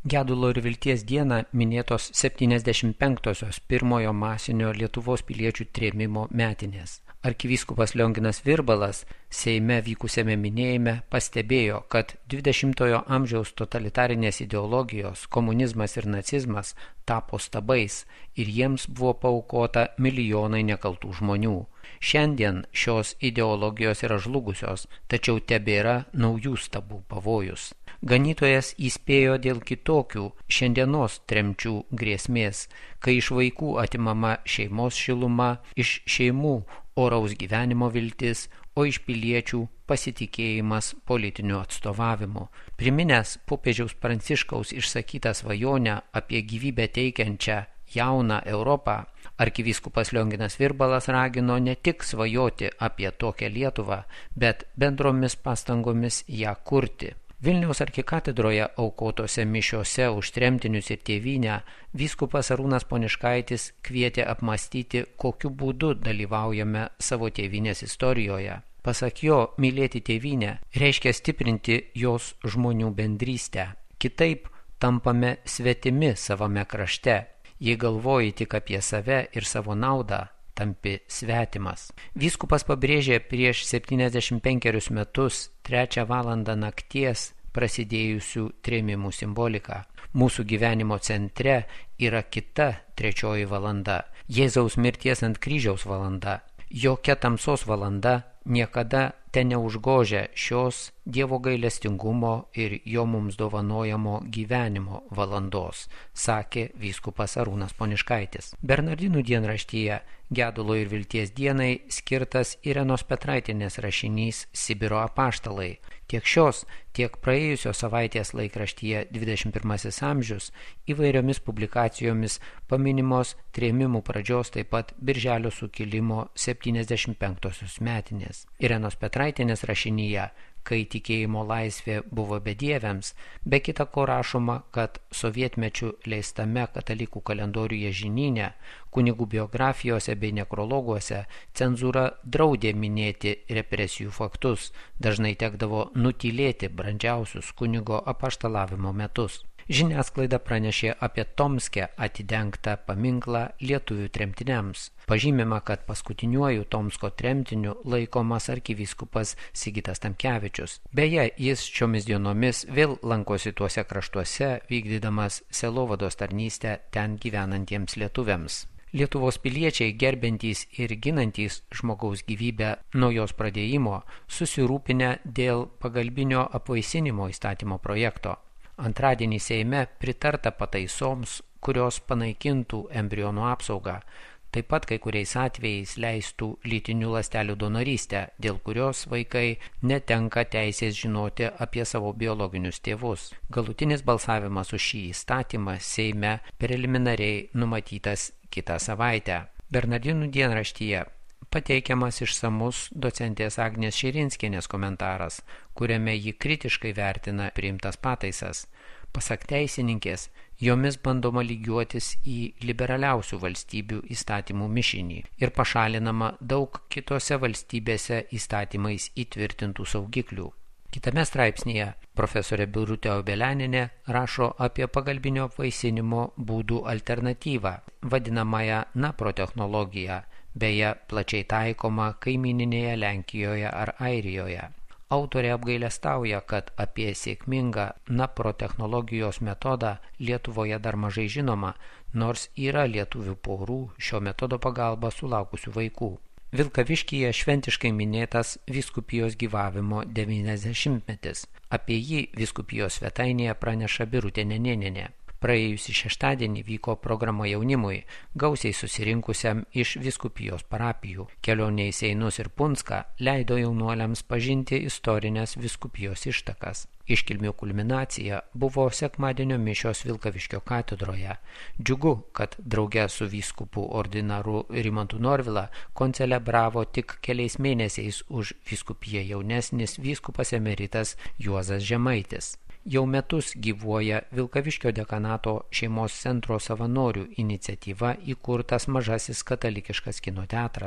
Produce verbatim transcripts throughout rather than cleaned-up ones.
Gedulo ir vilties dieną minėtos septyniasdešimt penktosios pirmojo masinio Lietuvos piliečių trėmimo metinės. Arkivyskupas Lionginas Virbalas Seime vykusiame minėjime pastebėjo, kad dvidešimtojo amžiaus totalitarinės ideologijos, komunizmas ir nacizmas tapo stabais ir jiems buvo paaukota milijonai nekaltų žmonių. Šiandien šios ideologijos yra žlugusios, tačiau tebėra naujų stabų pavojus. Ganytojas įspėjo dėl kitokių šiandienos tremčių grėsmės, kai iš vaikų atimama šeimos šiluma, iš šeimų oraus gyvenimo viltis, o iš piliečių pasitikėjimas politiniu atstovavimu. Priminęs popiežiaus Pranciškaus išsakytą svajonę apie gyvybę teikiančią jauną Europą, arkivyskupas Lionginas Virbalas ragino ne tik svajoti apie tokią Lietuvą, bet bendromis pastangomis ją kurti. Vilniaus arkikatedroje aukotose mišiose už tremtinius ir tėvynę vyskupas Arūnas Poniškaitis kvietė apmąstyti, kokiu būdu dalyvaujame savo tėvynės istorijoje. Pasak jo, mylėti tėvynę reiškia stiprinti jos žmonių bendrystę. Kitaip tampame svetimi savame krašte. Jei galvoji tik apie save ir savo naudą, tampi svetimas. Vyskupas pabrėžė prieš septyniasdešimt penkerius metus trečią valandą nakties prasidėjusių trėmimų simboliką. Mūsų gyvenimo centre yra kita trečioji valanda, Jėzaus mirties ant kryžiaus valanda. Jokia tamsos valanda niekada ten neužgožia šios Dievo gailestingumo ir jo mums dovanojamo gyvenimo valandos, sakė vyskupas Arūnas Poniškaitis. Bernardinų dienraštyje Gedulo ir vilties dienai skirtas Irenos Petraitienės rašinys Sibiro apaštalai. Tiek šios, tiek praėjusios savaitės laikraštyje dvidešimt pirmasis amžius įvairiomis publikacijomis paminimos trėmimų pradžios, taip pat Birželio sukilimo septyniasdešimt penktosios metinės. Irenos Petraitienės rašinyje Kai tikėjimo laisvė buvo bedieviams, be kita ko rašoma, kad sovietmečių leistame katalikų kalendoriuje žinyne, kunigų biografijose bei nekrologuose cenzūra draudė minėti represijų faktus, dažnai tekdavo nutylėti brandžiausius kunigo apaštalavimo metus. Žiniasklaida pranešė apie Tomske atidengtą paminklą lietuvių tremtiniams. Pažymima, kad paskutiniuoju Tomsko tremtiniu laikomas arkivyskupas Sigitas Tamkevičius. Beje, jis šiomis dienomis vėl lankosi tuose kraštuose, vykdydamas sielovados tarnystę ten gyvenantiems lietuviams. Lietuvos piliečiai, gerbentys ir ginantys žmogaus gyvybę nuo jos pradėjimo, susirūpinę dėl pagalbinio apvaisinimo įstatymo projekto. Antradienį Seime pritarta pataisoms, kurios panaikintų embrionų apsaugą, taip pat kai kuriais atvejais leistų lytinių ląstelių donorystę, dėl kurios vaikai netenka teisės žinoti apie savo biologinius tėvus. Galutinis balsavimas už šį įstatymą Seime preliminariai numatytas kitą savaitę. Bernardinų dienraštyje pateikiamas išsamus docentės Agnės Širinskienės komentaras, kuriame ji kritiškai vertina priimtas pataisas. Pasak teisininkės, jomis bandoma lygiuotis į liberaliausių valstybių įstatymų mišinį ir pašalinama daug kitose valstybėse įstatymais įtvirtintų saugiklių. Kitame straipsnyje profesorė Birutė Obelianinė rašo apie pagalbinio apvaisinimo būdų alternatyvą, vadinamąją naprotechnologiją, beje plačiai taikoma kaimyninėje Lenkijoje ar Airijoje. Autorė apgailestauja, kad apie sėkmingą naprotechnologijos metodą Lietuvoje dar mažai žinoma, nors yra lietuvių porų šio metodo pagalba sulaukusių vaikų. Vilkaviškyje šventiškai minėtas vyskupijos gyvavimo devyniasdešimtmetis. Apie jį vyskupijos svetainėje praneša Birutė Nenėnienė. Praėjusį šeštadienį vyko programa jaunimui, gausiai susirinkusiam iš vyskupijos parapijų. Kelionė į Seinus ir Punską leido jaunuoliams pažinti istorinės vyskupijos ištakas. Iškilmių kulminacija buvo sekmadienio mišios Vilkaviškio katedroje. Džiugu, kad drauge su vyskupu ordinaru Rimantu Norvila koncelebravo tik keliais mėnesiais už vyskupiją jaunesnis vyskupas emeritas Juozas Žemaitis. Jau metus gyvuoja Vilkaviškio dekanato šeimos centro savanorių iniciatyva įkurtas mažasis katalikiškas kino teatras.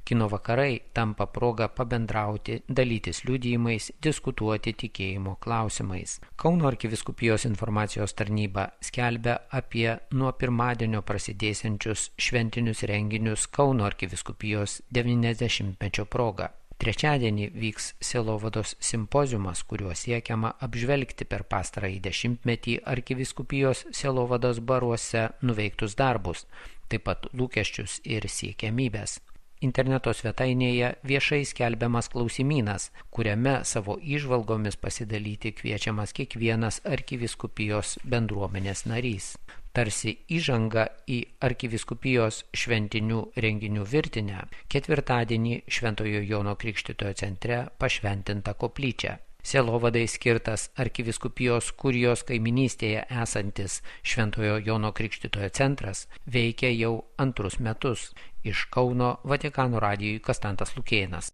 Kino vakarai tampa proga pabendrauti, dalytis liudijimais, diskutuoti tikėjimo klausimais. Kauno arkivyskupijos informacijos tarnyba skelbia apie nuo pirmadienio prasidėsiančius šventinius renginius Kauno arkivyskupijos devyniasdešimtmečio proga. Trečiadienį vyks sielovados simpoziumas, kuriuo siekiama apžvelgti per pastarąjį dešimtmetį arkivyskupijos sielovados baruose nuveiktus darbus, taip pat lūkesčius ir siekiamybės. Interneto svetainėje viešai skelbiamas klausimynas, kuriame savo įžvalgomis pasidalyti kviečiamas kiekvienas arkivyskupijos bendruomenės narys. Tarsi įžanga į arkivyskupijos šventinių renginių virtinę, ketvirtadienį Šventojo Jono Krikštytojo centre pašventinta koplyčia. Sielovadai skirtas arkivyskupijos kurijos kaiminystėje esantis Šventojo Jono Krikštytojo centras veikia jau antrus metus. Iš Kauno Vatikano radijui Kastantas Lukėnas.